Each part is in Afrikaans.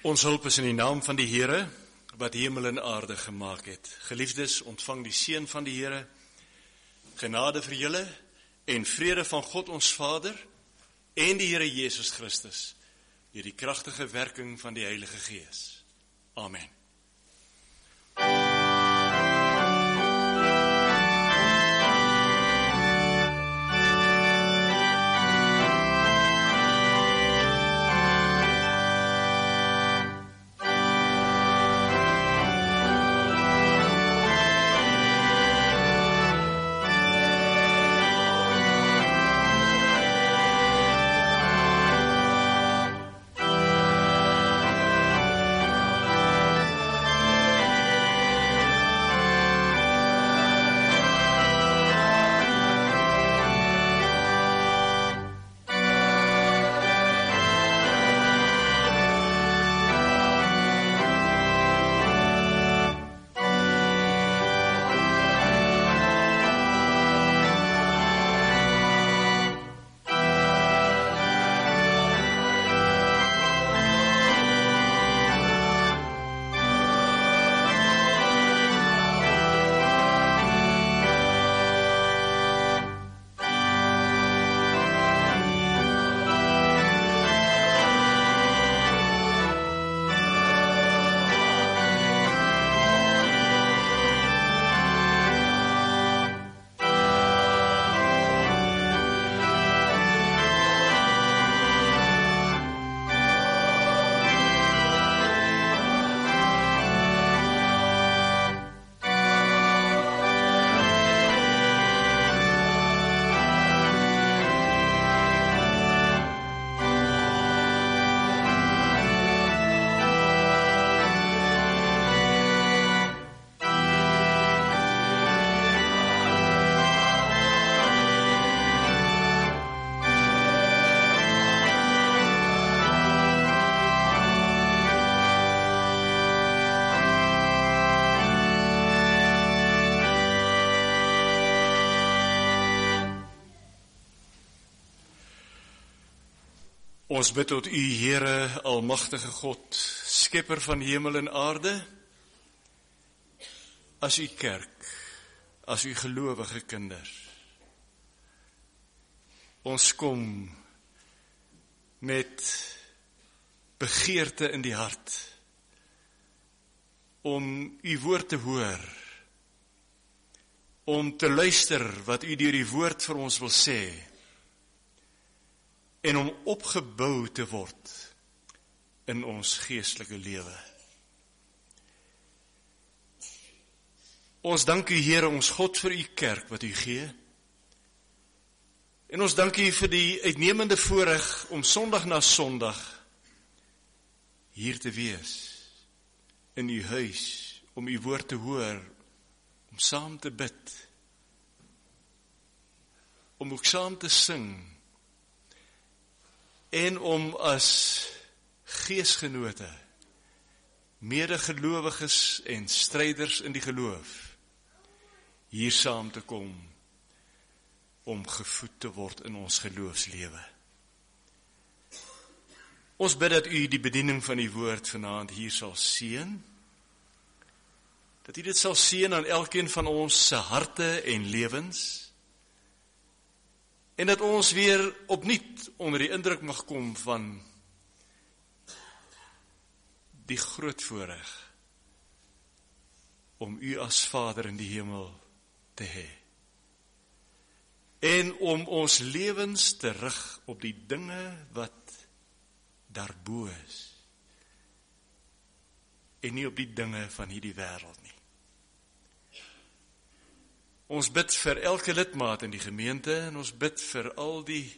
Ons hulp is in die naam van die Here, wat hemel en aarde gemaak het. Geliefdes, ontvang die seën van die Here, genade vir julle en vrede van God ons Vader en die Here Jesus Christus, deur die kragtige werking van die Heilige Gees. Amen. Ons bid tot U, Here, almagtige God, skepper van hemel en aarde, as U kerk, as U gelowige kinders. Ons kom met begeerte in die hart, om U woord te hoor, om te luister wat U deur die woord vir ons wil sê, en om opgebou te word in ons geestelike lewe. Ons dank U, Here, ons God, vir U kerk wat U gee. En ons dank U vir die uitnemende voorreg om Sondag na Sondag hier te wees, in U huis, om U woord te hoor, om saam te bid, om ook saam te sing, en om as geesgenote, medegelowiges en stryders in die geloof, hier saam te kom, om gevoed te word in ons geloofslewe. Ons bid dat U die bediening van die woord vanaand hier sal seën, dat U dit sal seën aan elkeen van ons se harte en lewens, en dat ons weer opnuut onder die indruk mag kom van die groot voorreg om U as Vader in die hemel te hê. En om ons lewens te rig op die dinge wat daarbo is. En nie op die dinge van hierdie wêreld nie. Ons bid vir elke lidmaat in die gemeente en ons bid vir al die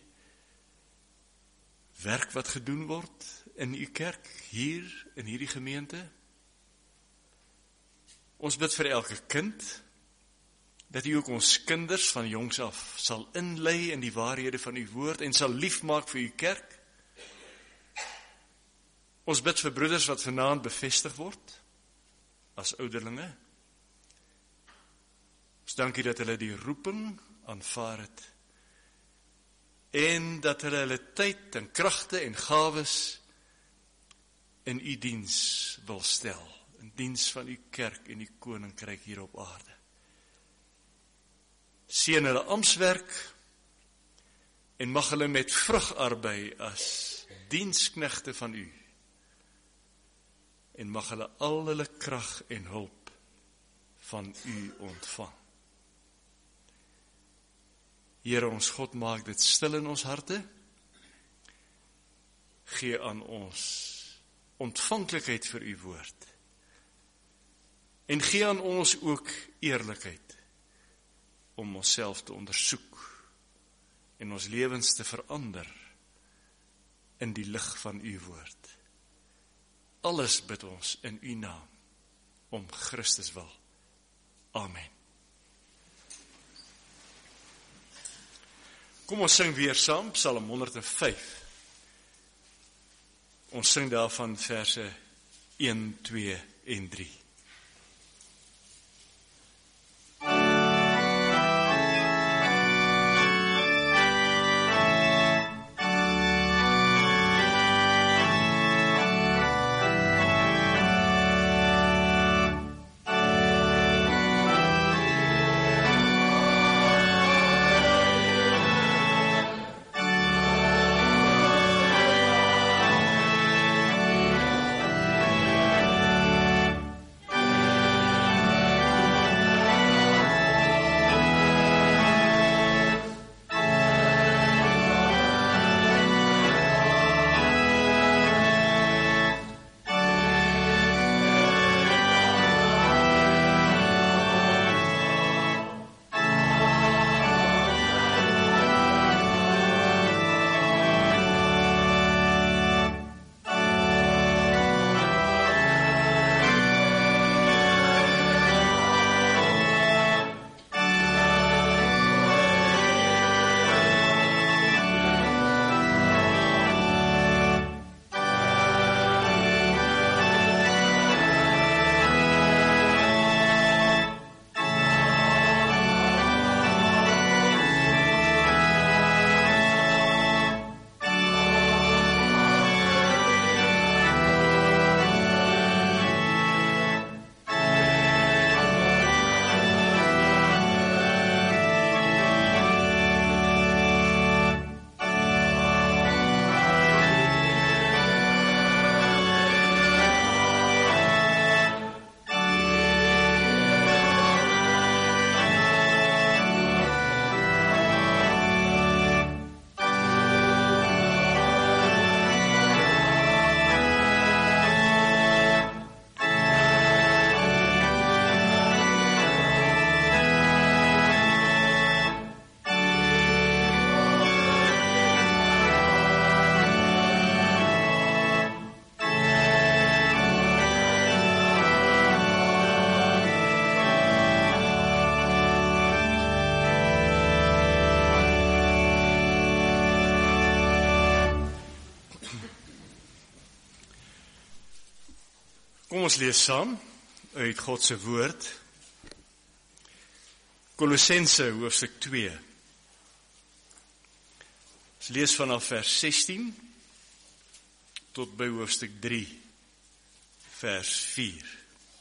werk wat gedoen word in U kerk, hier in hierdie gemeente. Ons bid vir elke kind, dat U ook ons kinders van jongs af sal inlei in die waarhede van U woord en sal liefmaak vir U kerk. Ons bid vir broeders wat vanaand bevestig word as ouderlinge. Ons dank U dat hulle die roeping aanvaar het en dat hulle tyd en kragte en gawes in u diens wil stel, in diens van u kerk en u koninkryk hier op aarde. Seën hulle amptswerk en mag hulle met vrug arbei as diensknegte van u, en mag hulle al hulle krag en hulp van u ontvang. Here ons God, maak dit stil in ons harte, gee aan ons ontvanklikheid vir u woord, en gee aan ons ook eerlikheid, om onsself te ondersoek, en ons lewens te verander, in die lig van u woord. Alles bid ons in u naam, om Christus wil. Amen. Kom ons sing weer saam, Psalm 105. Ons sing daarvan verse 1, 2 en 3. Kom ons lees saam uit God se woord. Kolossense hoofstuk 2. Ons lees vanaf vers 16 tot by hoofstuk 3, vers 4.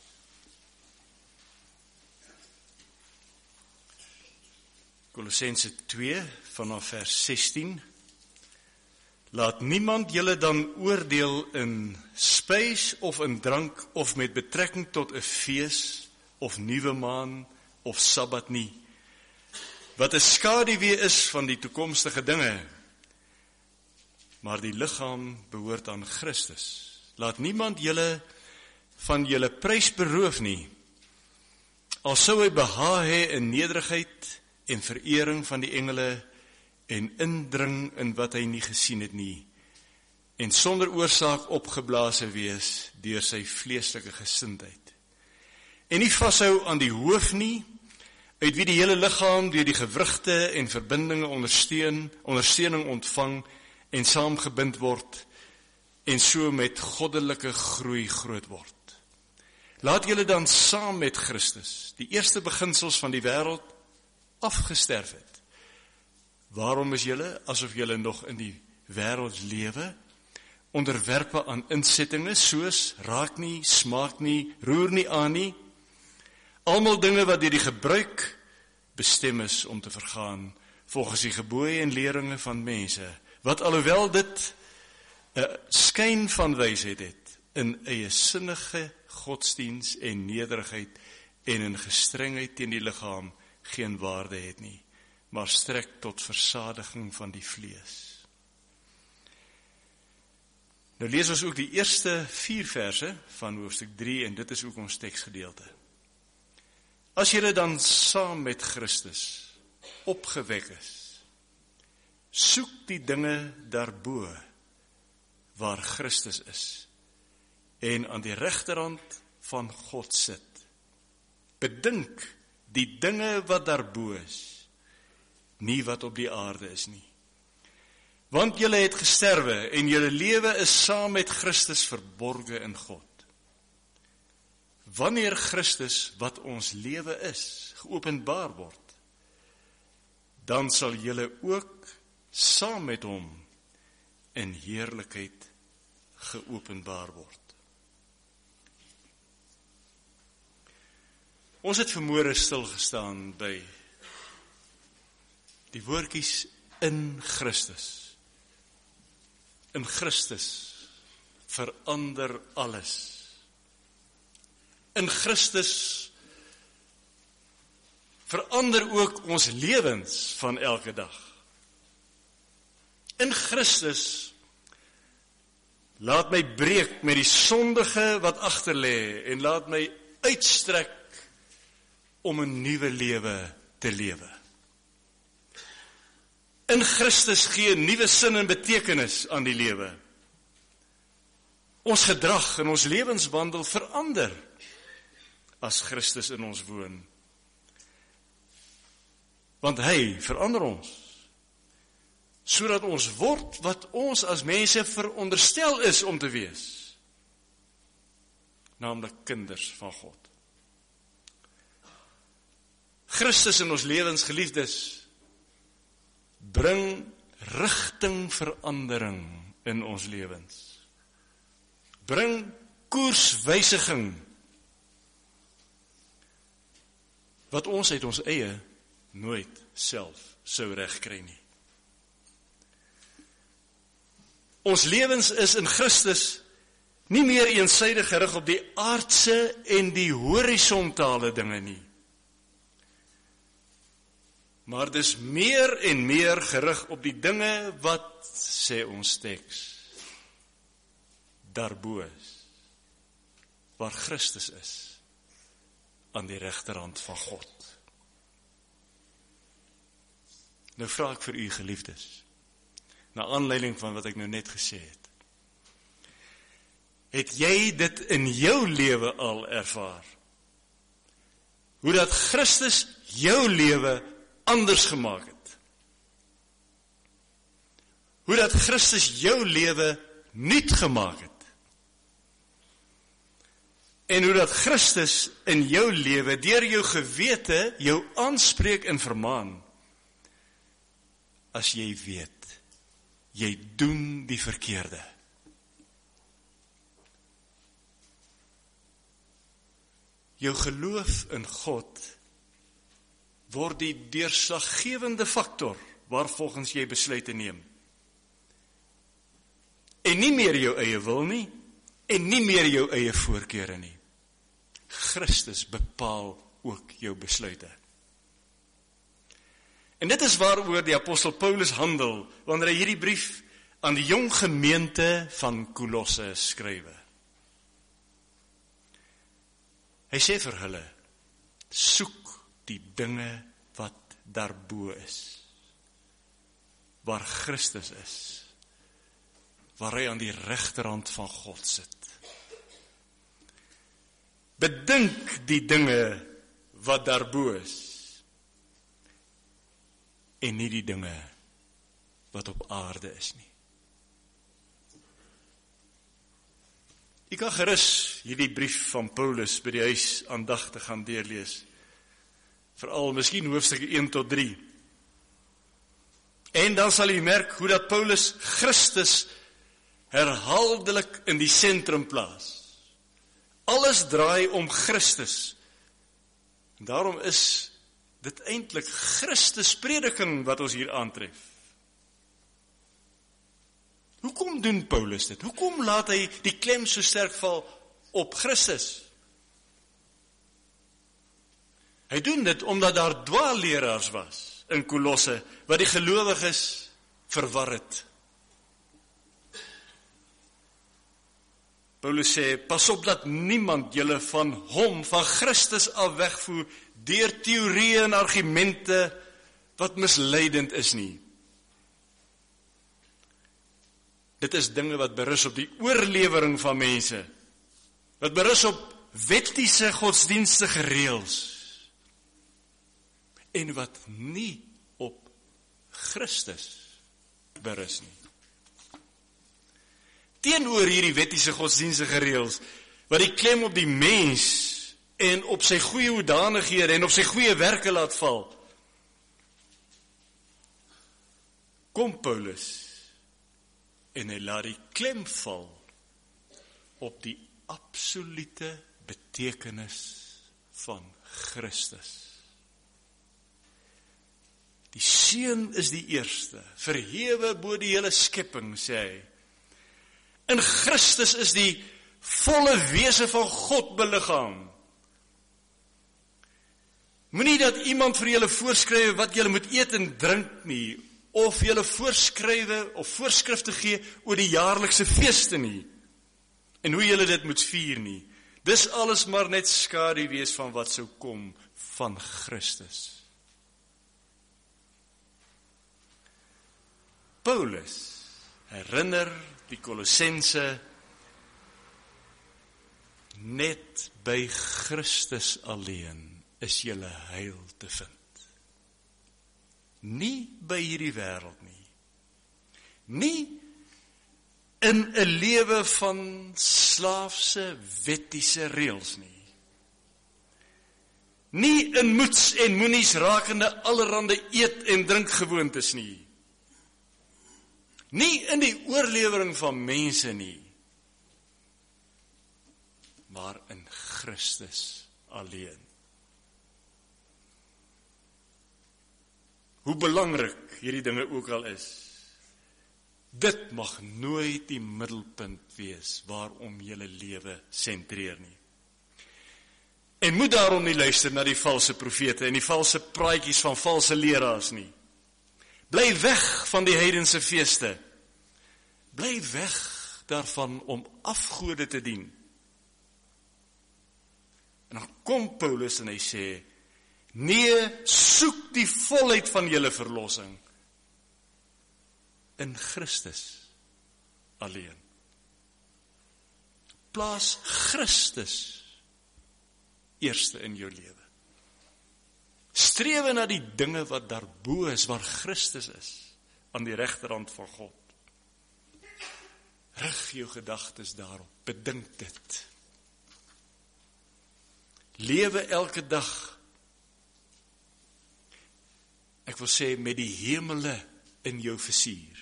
Kolossense 2 vanaf vers 16. Laat niemand julle dan oordeel in spys of in drank of met betrekking tot 'n fees of nuwe maan of Sabbat nie, wat 'n skaduwee is van die toekomstige dinge, maar die liggaam behoort aan Christus. Laat niemand julle van julle prys beroof nie, al sou hy behaag hê in nederigheid en verering van die engele en indring in wat hy nie gesien het nie, en sonder oorsaak opgeblaase wees deur sy vleeslike gesindheid. En nie vashou aan die hoof nie, uit wie die hele liggaam deur die gewrigte en verbindinge ondersteuning ontvang en saamgebind word, en so met goddelike groei groot word. Laat julle dan saam met Christus die eerste beginsels van die wêreld afgesterf het. Waarom is julle, asof julle nog in die wêreld lewe, onderwerpe aan insettinge, soos raak nie, smaak nie, roer nie aan nie. Almal dinge wat deur die gebruik bestem is om te vergaan, volgens die gebooie en leringe van mense, wat alhoewel dit 'n skyn van wysheid het, in eie sinnige godsdiens en nederigheid en in gestrengheid teen die liggaam geen waarde het nie, maar strek tot versadiging van die vlees. Nou lees ons ook die eerste 4 verse van hoofstuk 3 en dit is ook ons teksgedeelte. As julle dan saam met Christus opgewek is, soek die dinge daarbo waar Christus is en aan die regterhand van God sit. Bedink die dinge wat daarbo is, nie wat op die aarde is nie. Want julle het gesterwe en julle lewe is saam met Christus verborge in God. Wanneer Christus, wat ons lewe is, geopenbaar word, dan sal julle ook saam met hom in heerlikheid geopenbaar word. Ons het vanmôre stilgestaan by die woordjies in Christus. In Christus verander alles. In Christus verander ook ons lewens van elke dag. In Christus laat my breek met die sondige wat agter lê en laat my uitstrek om 'n nuwe lewe te lewe. In Christus gee 'n nuwe sin en betekenis aan die lewe. Ons gedrag en ons lewenswandel verander as Christus in ons woon. Want hy verander ons, sodat ons word wat ons as mense veronderstel is om te wees, naamlik kinders van God. Christus in ons lewens, geliefdes, bring rigtingverandering in ons lewens. Bring koerswysiging, wat ons uit ons eie nooit self sou regkry nie. Ons lewens is in Christus nie meer eensydig gerig op die aardse en die horisontale dinge nie, maar dis meer en meer gerig op die dinge wat, sê ons teks, daarbo is, waar Christus is, aan die regterhand van God. Nou vra ek vir u geliefdes, na aanleiding van wat ek nou net gesê het, het jy dit in jou lewe al ervaar? Hoe dat Christus jou lewe anders gemaak het? Hoe dat Christus jou lewe nuut gemaak het? En hoe dat Christus in jou lewe deur jou gewete jou aanspreek en vermaan, as jy weet, jy doen die verkeerde. Jou geloof in God word die deurslaggewende faktor waarvolgens jy besluite neem. En nie meer jou eie wil nie, en nie meer jou eie voorkeure nie. Christus bepaal ook jou besluite. En dit is waaroor die apostel Paulus handel, wanneer hy hierdie brief aan die jong gemeente van Kolosse skrywe. Hy sê vir hulle, soek die dinge wat daarbo is, waar Christus is, waar hy aan die regterhand van God sit. Bedink die dinge wat daarbo is, en nie die dinge wat op aarde is nie. Ek kan gerus hierdie brief van Paulus by die huis aandagtig gaan deurlees, veral miskien hoofstukke 1 tot 3. En dan sal jy merk hoe dat Paulus Christus herhaaldelik in die sentrum plaas. Alles draai om Christus. En daarom is dit eintlik Christus prediking wat ons hier aantref. Hoekom doen Paulus dit? Hoekom laat hy die klem so sterk val op Christus? Hy doen dit omdat daar dwaalleraars was in Kolosse, wat die gelowiges verwar het. Paulus sê, pas op dat niemand julle van hom, van Christus af wegvoer, deur teorieë en argumente, wat misleidend is nie. Dit is dinge wat berus op die oorlewering van mense, wat berus op wettiese godsdienstige reëls, en wat nie op Christus berus nie. Teenoor hierdie wettiese godsdienstige reëls, wat die klem op die mens en op sy goeie hoedanighede en op sy goeie werke laat val, kom Paulus en hy laat die klem val op die absolute betekenis van Christus. Die Seun is die eerste, verhewe bo die hele skepping, sê hy. In Christus is die volle wese van God beliggaam. Moenie dat iemand vir julle voorskrywe wat julle moet eet en drink nie, of julle voorskrywe of voorskrifte gee oor die jaarlikse feeste nie, en hoe julle dit moet vier nie. Dis alles maar net skaduwees van wat sou kom van Christus. Paulus herinner die Kolossense, net by Christus alleen is julle heil te vind. Nie by hierdie wêreld nie. Nie in 'n lewe van slaafse wettiese reëls nie. Nie in moets en moenies rakende allerhande eet en drinkgewoontes nie. Nie in die oorlewering van mense nie, maar in Christus alleen. Hoe belangrik hierdie dinge ook al is, dit mag nooit die middelpunt wees waarom julle lewe sentreer nie. En moet daarom nie luister na die valse profete en die valse praatjies van valse leraars nie. Bly weg van die heidense feeste. Bly weg daarvan om afgode te dien. En dan kom Paulus en hy sê, nee, soek die volheid van julle verlossing in Christus alleen. Plaas Christus eerste in jou lewe. Strewe na die dinge wat daarbo is, waar Christus is, aan die regterhand van God. Rig jou gedagtes daarop, bedink dit. Lewe elke dag, ek wil sê, met die hemele in jou vizier.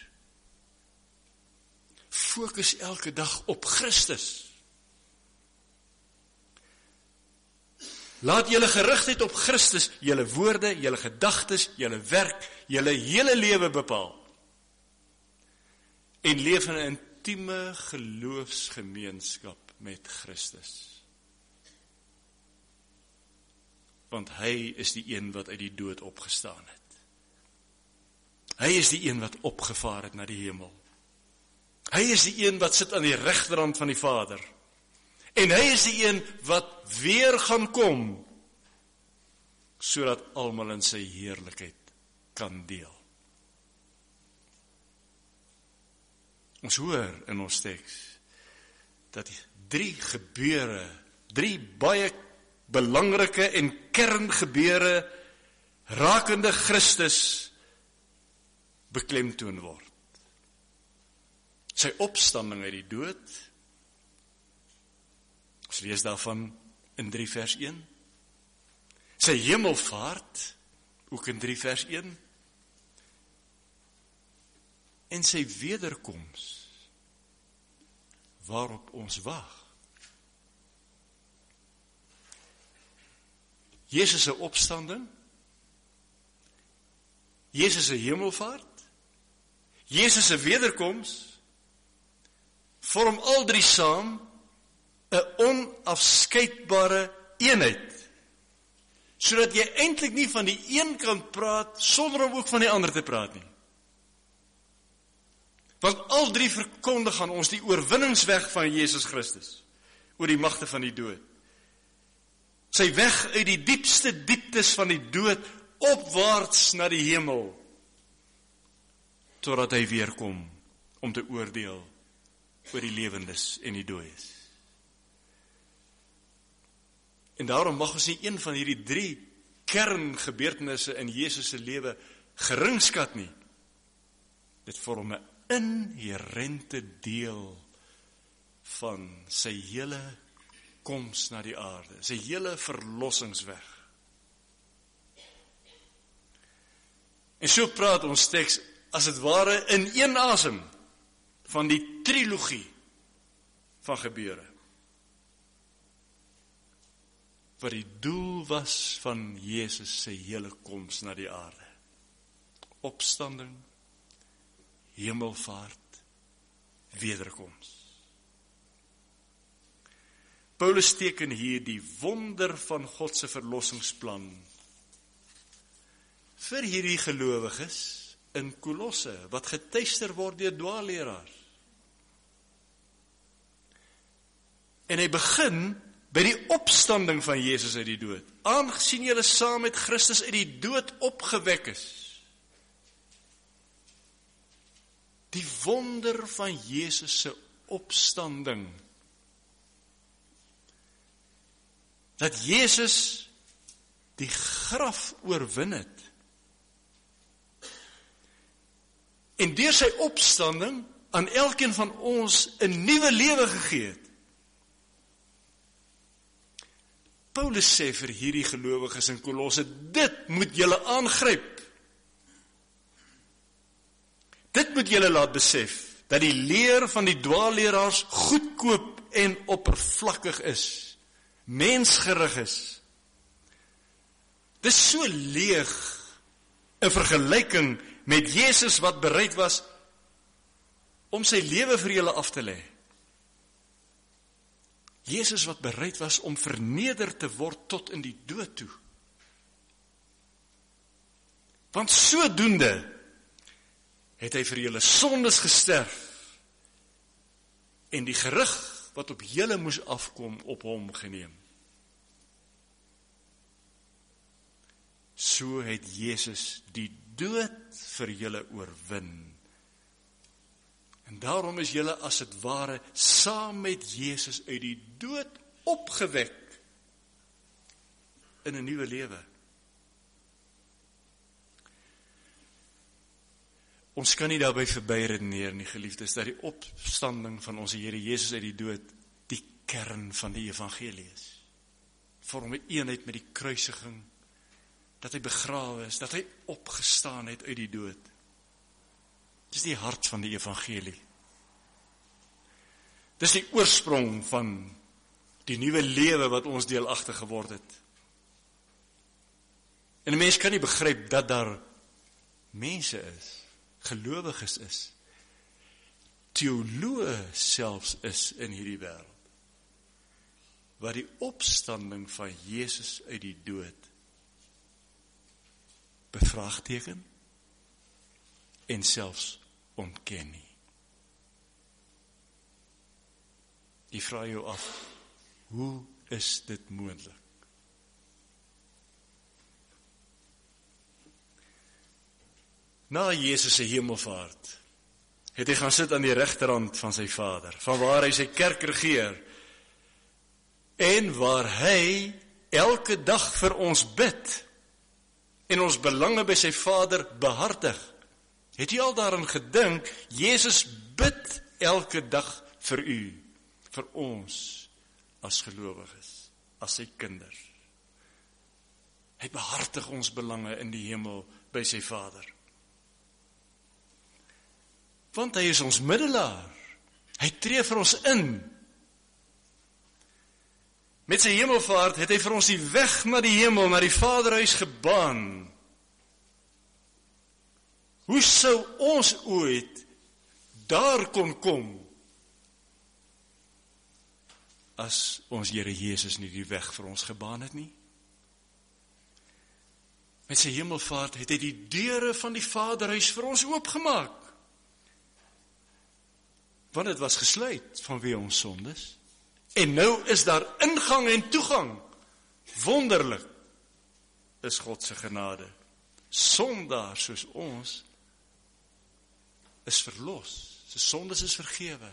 Fokus elke dag op Christus. Laat julle gerigtheid op Christus, julle woorde, julle gedagtes, julle werk, julle hele lewe bepaal. En leef in 'n intieme geloofsgemeenskap met Christus. Want hy is die een wat uit die dood opgestaan het. Hy is die een wat opgevaar het na die hemel. Hy is die een wat sit aan die regterhand van die Vader. En hy is die een wat weer gaan kom, sodat almal in sy heerlikheid kan deel. Ons hoor in ons teks, dat 3 gebeure, 3 baie belangrike en kerngebeure, rakende Christus, beklemtoon word. Sy opstanding uit die dood, ons lees daarvan in 3 vers 1. Sy hemelvaart, ook in 3 vers 1. En sy wederkoms waarop ons wag. Jesus se opstanding, Jesus se hemelvaart, Jesus se wederkoms, vorm al drie saam 'n onafskeidbare eenheid, sodat jy eintlik nie van die een kan praat sonder om ook van die ander te praat nie. Want al drie verkondig aan ons die oorwinningsweg van Jesus Christus oor die magte van die dood. Sy weg uit die diepste dieptes van die dood opwaarts na die hemel, totdat hy weer kom om te oordeel oor die lewendes en die dooies. En daarom mag ons nie een van hierdie drie kerngebeurtenisse in Jesus se lewe geringskat nie. Dit vorm 'n inherente deel van sy hele koms na die aarde, sy hele verlossingsweg. En so praat ons teks as het ware in een asem van die trilogie van gebeure, wat die doel was van Jesus se hele koms na die aarde. Opstanding, hemelvaart, wederkoms. Paulus teken hier die wonder van God se verlossingsplan vir hierdie gelowiges in Kolosse, wat getuister word deur dwaalleraars. En hy begin by die opstanding van Jesus uit die dood. Aangesien julle saam met Christus uit die dood opgewek is. Die wonder van Jesus se opstanding. Dat Jesus die graf oorwin het. En deur sy opstanding aan elkeen van ons 'n nuwe lewe gegee het. Paulus sê vir hierdie gelowiges in Kolosse, dit moet julle aangryp. Dit moet julle laat besef, dat die leer van die dwaalleraars goedkoop en oppervlakkig is, mensgerig is. Dis so leeg in vergelyking met Jesus wat bereid was om sy lewe vir julle af te lê. Jesus wat bereid was om verneder te word tot in die dood toe. Want sodoende het hy vir julle sondes gesterf en die gerig wat op julle moes afkom op hom geneem. So het Jesus die dood vir julle oorwin. En daarom is julle as het ware saam met Jesus uit die dood opgewek in 'n nuwe lewe. Ons kan nie daarby verby redeneer nie, geliefdes, dat die opstanding van ons Here Jesus uit die dood die kern van die evangelie is. Vorm 'n eenheid met die kruisiging, dat hy begrawe is, dat hy opgestaan het uit die dood. Dis die hart van die evangelie. Dis die oorsprong van die nuwe lewe wat ons deelagtig geword het. En 'n mens kan nie begryp dat daar mense is, gelowiges is, teoloë selfs is in hierdie wêreld, wat die opstanding van Jesus uit die dood bevraagteken en selfs ontken nie. Jy vra jou af, hoe is dit moontlik? Na Jesus se hemelvaart het hy gaan sit aan die regterhand van sy Vader, van waar hy sy kerk regeer, en waar hy elke dag vir ons bid, en ons belange by sy Vader behartig. Het jy al daaraan gedink, Jesus bid elke dag vir u, vir ons, as gelowiges, as sy kinders. Hy behartig ons belange in die hemel by sy Vader. Want hy is ons middelaar Hy tree vir ons in. Met sy hemelvaart het hy vir ons die weg na die hemel, na die Vaderhuis gebaan. Hoe sou ons ooit daar kon kom, as ons Here Jesus nie die weg vir ons gebaan het nie? Met sy hemelvaart het hy die deure van die Vaderhuis vir ons oopgemaak. Want dit was gesluit vanweë ons sondes. En nou is daar ingang en toegang. Wonderlik is God se genade. Sondaars soos ons is verlos. Sy sondes is vergewe.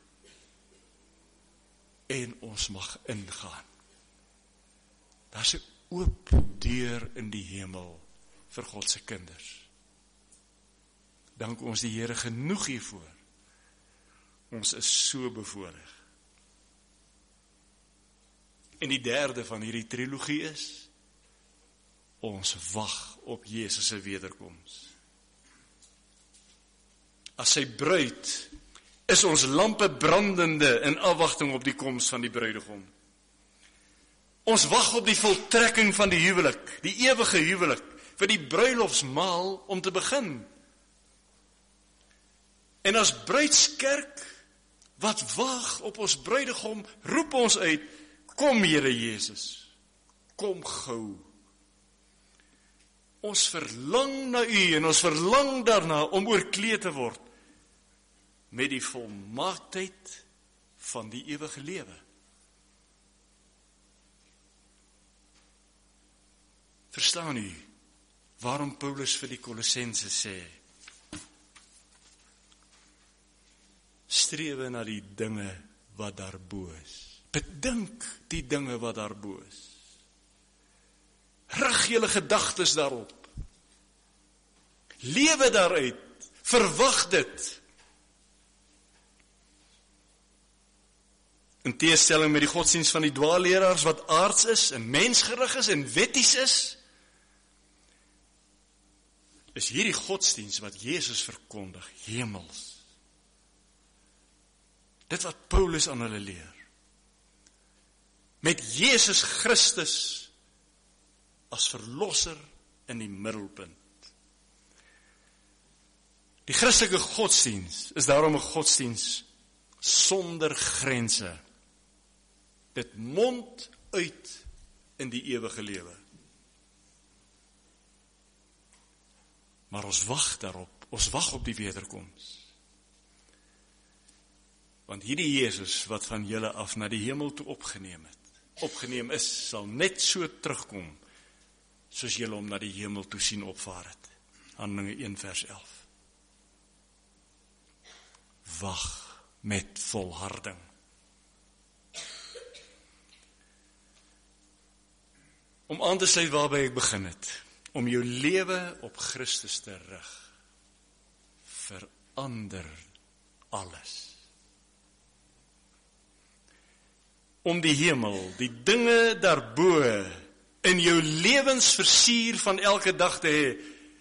En ons mag ingaan. Daar's 'n oop deur in die hemel vir God se kinders. Dank ons die Here genoeg hiervoor. Ons is so bevoorreg. En die derde van hierdie trilogie is, ons wag op Jesus se wederkoms. As sy bruid is ons lampe brandende in afwagting op die koms van die bruidegom. Ons wag op die voltrekking van die huwelik, die ewige huwelik, vir die bruilofsmaal om te begin. En as bruidskerk wat wag op ons bruidegom, roep ons uit, kom Here Jesus, kom gou. Ons verlang na U en ons verlang daarna om oorkleed te word met die volmaaktheid van die ewige lewe. Verstaan u waarom Paulus vir die Kolossense sê, strewe na die dinge wat daarbo is. Bedink die dinge wat daarbo is. Rig julle gedagtes daarop. Lewe daaruit. Verwag dit. In tegenstelling met die godsdienst van die dwaalleraars wat aards is en mensgerig is en wetties is hierdie godsdienst wat Jesus verkondig, hemels. Dit wat Paulus aan hulle leer. Met Jesus Christus as verlosser in die middelpunt. Die Christelike godsdienst is daarom 'n godsdienst sonder grense. Dit mond uit in die ewige lewe. Maar ons wag daarop, ons wag op die wederkoms. Want hierdie Jesus wat van julle af na die hemel toe opgeneem is, sal net so terugkom, soos julle hom na die hemel toe sien opvaar het. Handelinge 1 vers 11. Wag met volharding. Om aan te sluit waarby ek begin het, om jou lewe op Christus te rig, verander alles. Om die hemel, die dinge daarbo in jou lewensversier van elke dag te hê,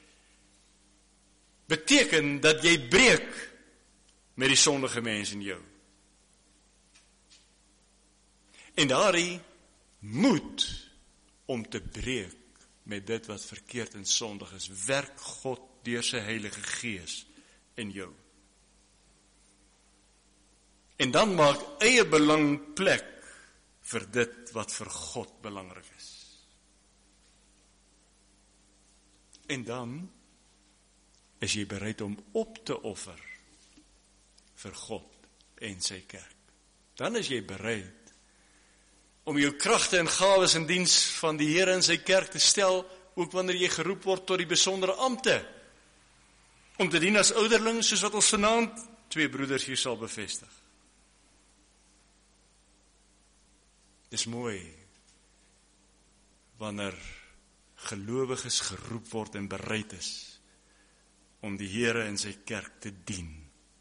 beteken dat jy breek met die sondige mens in jou. En daardie moed om te breek met dit wat verkeerd en sondig is, werk God deur sy Heilige Gees in jou. En dan maak eie belang plek vir dit wat vir God belangrik is. En dan is jy bereid om op te offer vir God en sy kerk. Dan is jy bereid om jou kragte en gawes in diens van die Here en sy kerk te stel, ook wanneer jy geroep word tot die besondere ampte, om te dien as ouderling, soos wat ons vanaand 2 broeders hier sal bevestig. Dis mooi, wanneer gelowiges geroep word en bereid is, om die Here en sy kerk te dien.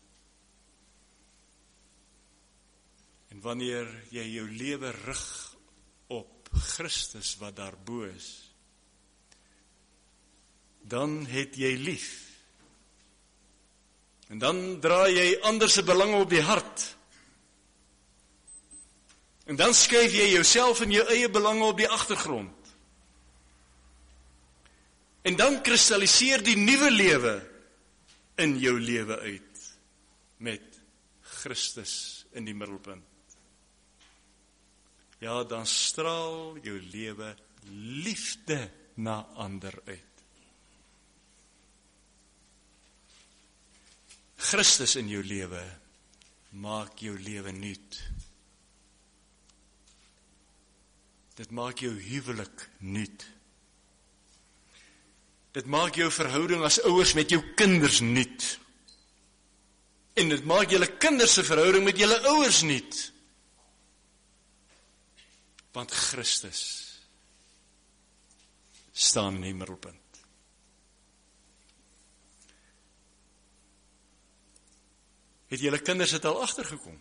En wanneer jy jou lewe rig op Christus wat daarbo is, dan het jy lief. En dan draai jy ander se belange op die hart. En dan skuif jy jouself en jou eie belange op die agtergrond. En dan kristalliseer die nuwe lewe in jou lewe uit, met Christus in die middelpunt. Ja, dan straal jou lewe liefde na ander uit. Christus in jou lewe maak jou lewe nuut. Dit maak jou huwelik nuut. Dit maak jou verhouding as ouers met jou kinders nuut. En dit maak julle kinders se verhouding met julle ouers nuut. Want Christus staan in die middelpunt. Het julle kinders het al agtergekom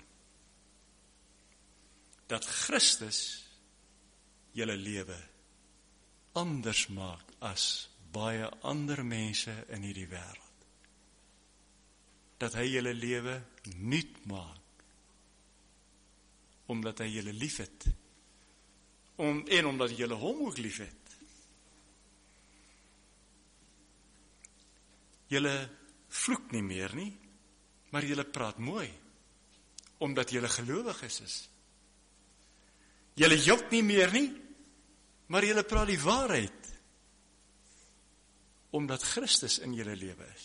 dat Christus julle lewe anders maak as baie ander mense in hierdie wêreld. Dat hy julle lewe nuut maak, omdat hy julle liefhet, en omdat julle hom ook liefhet. Julle vloek nie meer nie, maar julle praat mooi, omdat julle gelowig is. Julle jok nie meer nie, maar julle praat die waarheid, omdat Christus in julle lewe is.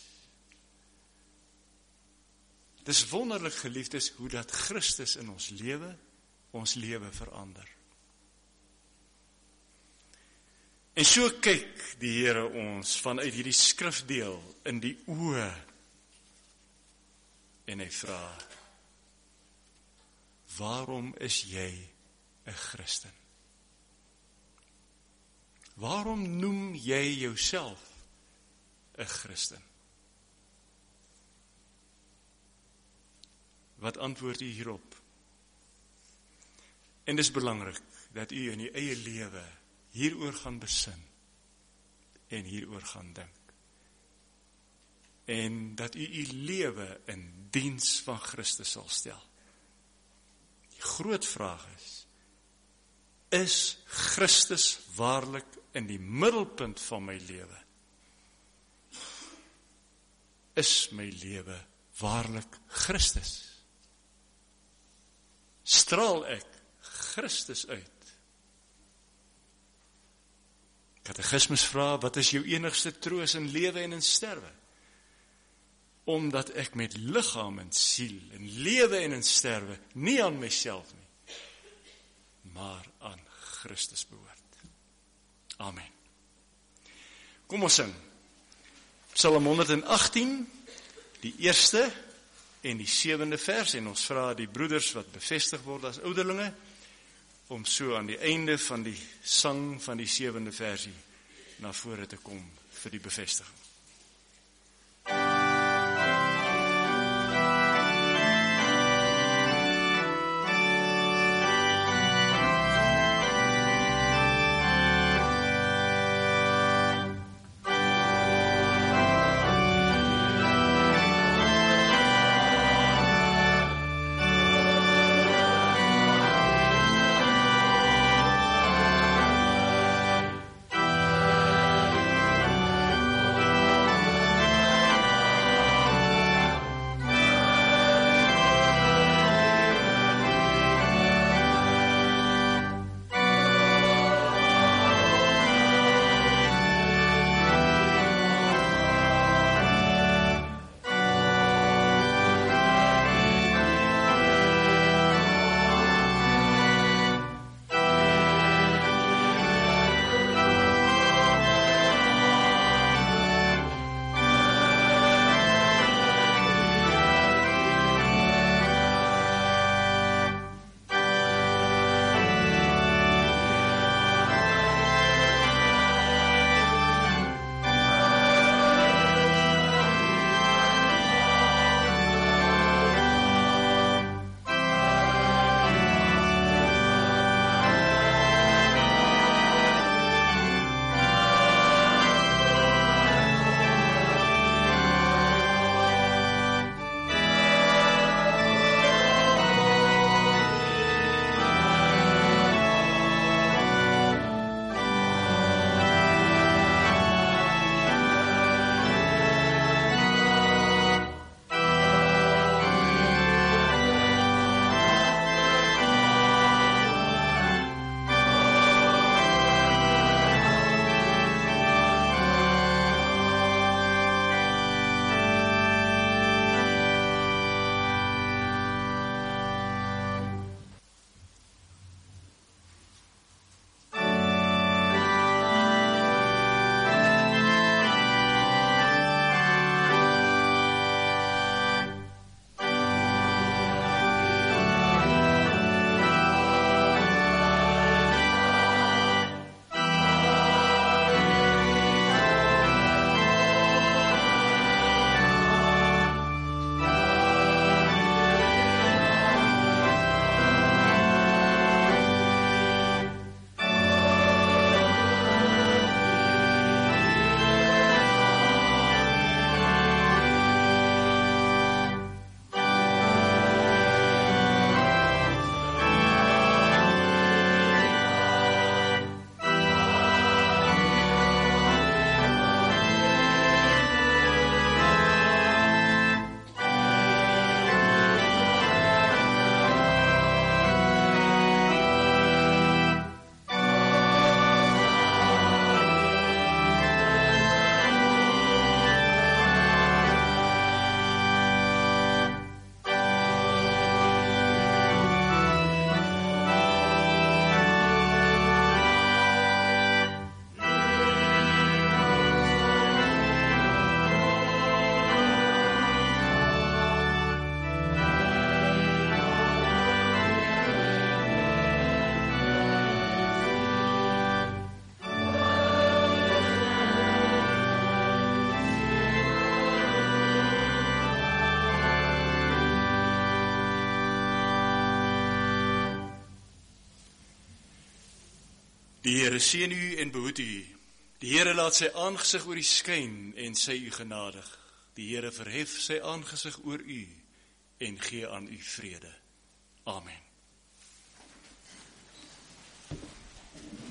Dis wonderlik, geliefdes, hoe dat Christus in ons lewe verander. En so kyk die Here ons vanuit hierdie skrifdeel in die oë, en hy vra, waarom is jy 'n Christen? Waarom noem jy jouself 'n Christen? Wat antwoord u hierop? En dis belangrik dat u in die eie lewe hieroor gaan besin en hieroor gaan dink. En dat u lewe in diens van Christus sal stel. Die groot vraag is Christus waarlik in die middelpunt van my lewe? Is my lewe waarlik Christus? Straal ek Christus uit? Katekismes vra, wat is jou enigste troos in lewe en in sterwe? Omdat ek met liggaam en siel, in lewe en in sterwe, nie aan myself nie, maar aan Christus behoort. Amen. Kom ons sing. Psalm 118, die 1ste en die 7de vers, en ons vra die broeders wat bevestig word as ouderlinge, om so aan die einde van die sang van die 7de versie na vore te kom vir die bevestiging. Die Here seën u en behoed u. Die Here laat sy aangesig oor u skyn en sy u genadig. Die Here verhef sy aangesig oor u en gee aan u vrede. Amen.